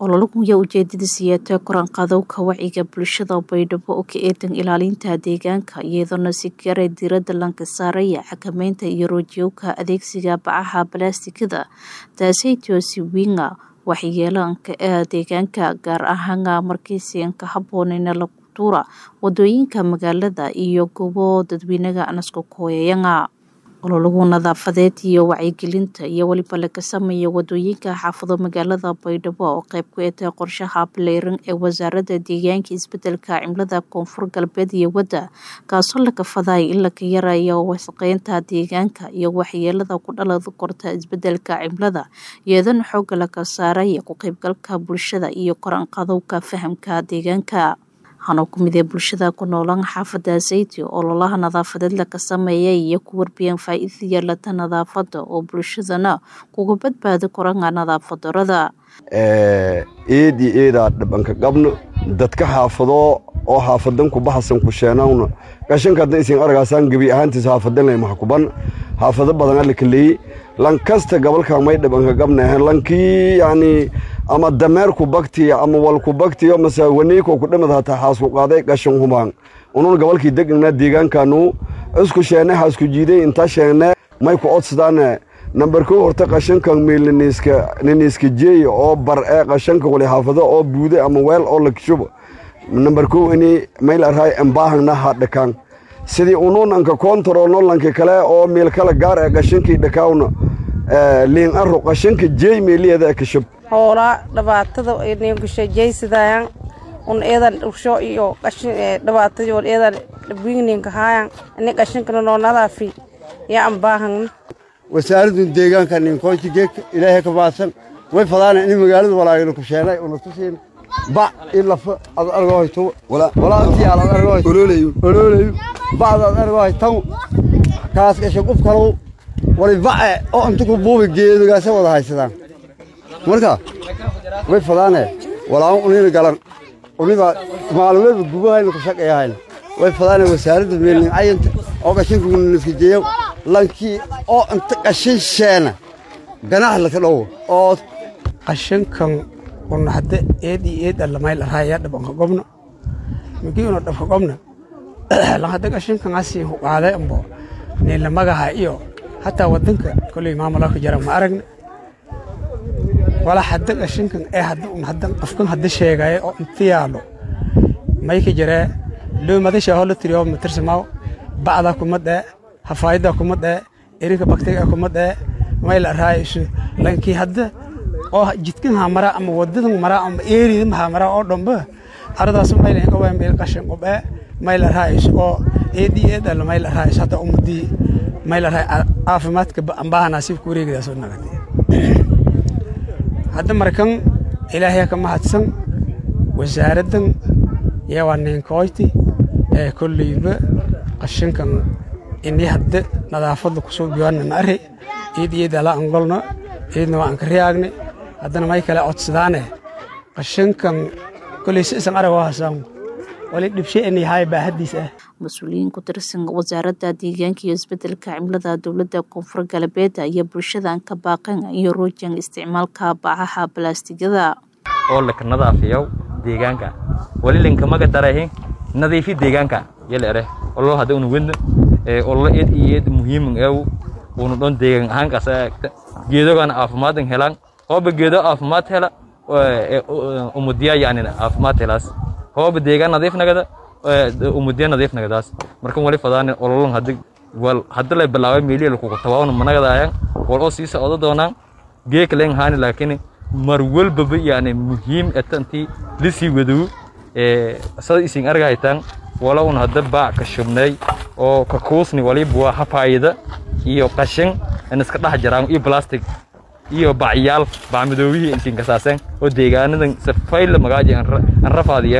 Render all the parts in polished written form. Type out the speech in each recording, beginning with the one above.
ololaguya ujeedadiisa koran qadowka wacyiga bulshada baydhabo oo ka eedan ilaalinta deegaanka iyadoona si gaara diiradda lanka saaraya xakameynta iyo roojiyowka adeegsiga bacaha balaastikada taasaytoo si winga waxyeelanka ee deegaanka gaar ahaan markiisi ka haboonayna la tuura wadooyinka magaalada iyo goobo dadweynaha anaska kooyayanga ololagu nadaafadeed iyo wacyigelinta iyo waliba laga sameeyo wadooyinka xaafado magaalada Baydhabo oo qayb ka ah qorshaha Baleyran ee wasaaradda deegaanka isbedelka cimilada koonfur galbeed iyo wada kaasoo laga faday in la yareeyo wasaqeynta deegaanka iyo waxyeelada ku dhalada korta isbedelka cimilada iyadoo xoog laga saaray ku qaybgalka bulshada iyo koran qadowka fahamka deegaanka hano kumid bulshada ku noolan xaafada Sayti oo ololaha nadaafadeed la ka sameeyay iyo ku warbiyeen faa'iidada la nadaafada oo bulshadana kuga badbaado koranga nadaafadarada eeda dhabanka qabno dadka xaafado oo xaafadan ku baxsan ku sheenawna gashanka dadin argaasan gabi ahaantiisa xaafadan leh maxkuban xaafado badan la kaleey lan kasta gobolka may dhabanka qabnaa lankii yani ama dameerku bakti ama walku bakti ama saawaniiko ku dhamada taa xaasku qaaday gashan hubaan unun gobolkii deegaanka deegaankaanu isku sheenay xaasku jiiday inta sheenay may ku odsadaan number 2 horta qashanka meelniiska jeey oo bar ee qashanka wali xaafado oo buude ama weel oo la kishubo number 2 ini meel arhay ambaahna hadhakan sidii unun anka control lanka kale oo meel kala gaar ah qashankii dhakaawna liin arro qashanka jeey meeliyada ka shub hoola dhibaatada ay ku shaqaysadayaan un eedan usho iyo qashin dhibaatada oo eedan dhibinka hayaan in qashinka noo nadaafi ya ambaahan wasaaradda deegaanka nin qoytigeek ilaahay ka baasan way fadaan in magaalada walaayay ku sheenay oo tusin ba ila ad argooyto wala intii aan argooyto ololayo baad argooyto kaas ka shaquf karo wali baa oo inta ku buubi geedaga wada haysadaan marka way fadaan walaa unina galan uniba maalumeed gubahay ku shaqeeyaan way fadaan wasaaradda meelin ayanta oo qashinka niska jeeyo lankii oo inta qashin sheena ganax la kadhow oo qashinkan on hadda eed la mayl raaya dhabanka gobno migiino dhabanka gobno la hadda qashinkan asi u qaaday ambo ne la magaha iyo hatta wadanka kulli maamulka jara ma aragna wala hadda qashinkan hadda qofkan hadda sheegay oo intiyaalo may ka jira loo madasha holo tiriyo matarsamaw baada kumada hafaayada kumada erinka bakteega kumada mayl raayis lankii hadda oo jidkan mara ama wadadan mara ama eerida ma mara oo dhanba aradaas mayl ka waan meel qashin qobe mayl raayis oo eediyada la mayl raayis hada umadi mayl raay caafimaadka ambaha nasiib ku wareegida soo nagtay hadda markan ilaahay ka mahadsan wasaaraddan yawaaneen kooyti ee kulliba qashinkan inii hadda nadaafada ku soo biyaan nari eediyada la angolno eedna waan ka riyaagni haddana may kale codsadaane qashinkan kulli si isan arago hasan wali dhibshay inii hay baahadiisa mas'uuliyiin ku tirsan wasaaradda deegaanka iyo isbedelka cimilada dawladda koonfur galbeed iyo bulshada ka baaqan iyo roojin isticmaalka bacaha balaastigada oo la ka nadaafiyo deegaanka wali linka maga darahay nadiifi deegaanka yeleere oo hada uu wada oo la eed muhiim ah oo doon deegaan ahaan ka geedogan caafimaad helaan oo geedo caafimaad hela oo mudiya yani caafimaad helaas oo deegaan nadiif nagada umudiya nadiif nagadaas markan wali fadaan ololon hadda la bilaabay meeliyada ku tawaawna managadaayaan oo sii socdo doonaan geek leen haani laakiin mar walba yani muhiim atantii lisi wadu isin argaytaan wala un hadda baa ka shubnay oo ka koosni wali buu hafaayada iyo qashin in iska dhax jiraan iyo plastic iyo bacyaal bacmadoobihi intiin ka saasan oo deegaanadan safayl magaaji aan rafaadiya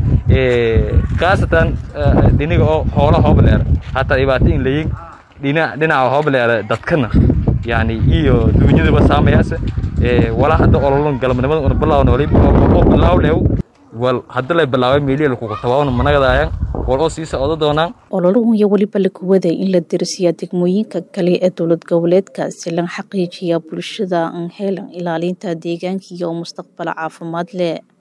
kaasatan diniga oo xoolo hobleer hatta ibaatiin leeyig dhinaca hobleer dadkana yani iyo duunyada saameeyay wala hadda ololon galabnimada oo bilaawno wali oo bilaaw leew wal hadda la bilaabay meeliyada ku tawaawna managadaayaan wal oo sii socdo doonaan ololuhu iyo waliba la kuwaday in la dirsiyo degmooyinka kale ee dowlad goboleedka si la xaqiijiyo bulshada aan helan ilaalinta deegaanka iyo mustaqbal caafimaad leh.